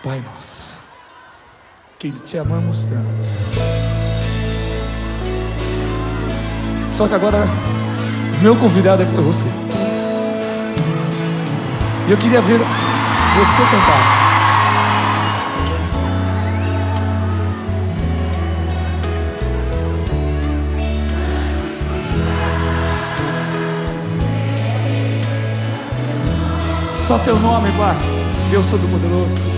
Pai nosso, que te amamos tanto. Só que agora, meu convidado é você. E eu queria ver você cantar. Só teu nome, Pai, Deus Todo-Poderoso.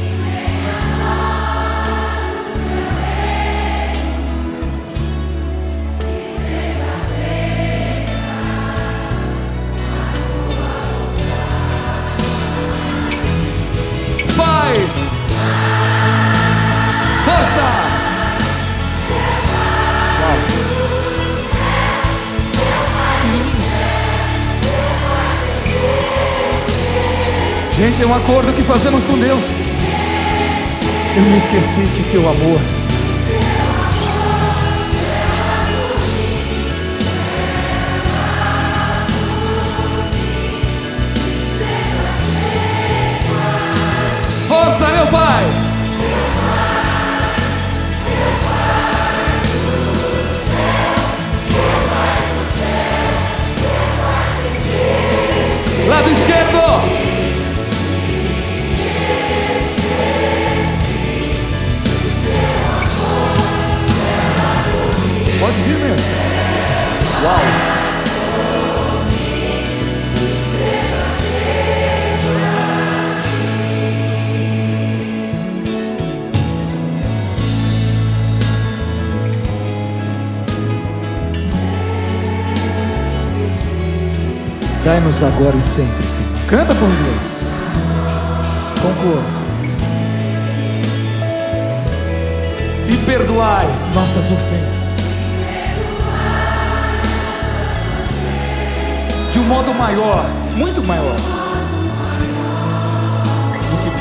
Pai, força! Gente, é um acordo que fazemos com Deus. Eu me esqueci que teu amor força, meu Pai. Lado esquerdo. Pode vir mesmo. Uau. Dai-nos agora e sempre, Senhor. Canta com Deus. Com cor. E perdoai nossas ofensas. De um modo maior, muito maior do que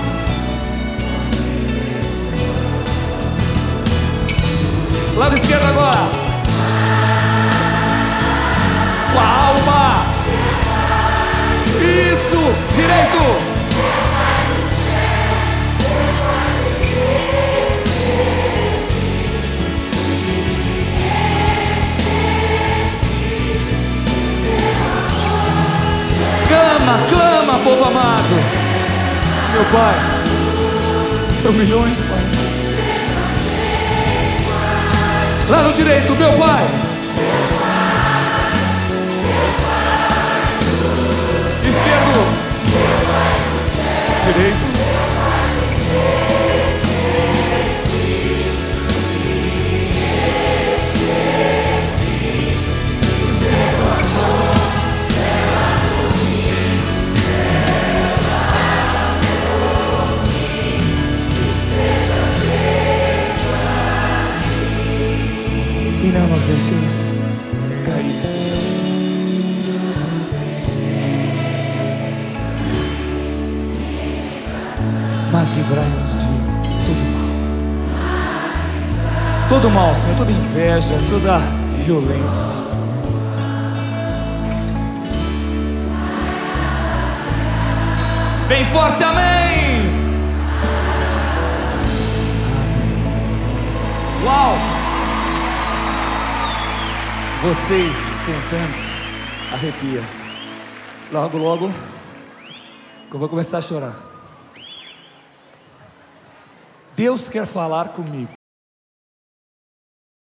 lado esquerdo agora. Com a alma. Isso, direito. Clama, povo amado. Meu Pai, são milhões, Pai. Lado direito, meu Pai. Esquerdo. Direito. E não nos deixeis cair. Mas livrai-nos de todo mal. Todo mal, Senhor, toda inveja, toda violência. Bem forte, amém! Uau! Vocês cantando, arrepia. Logo, que eu vou começar a chorar. Deus quer falar comigo.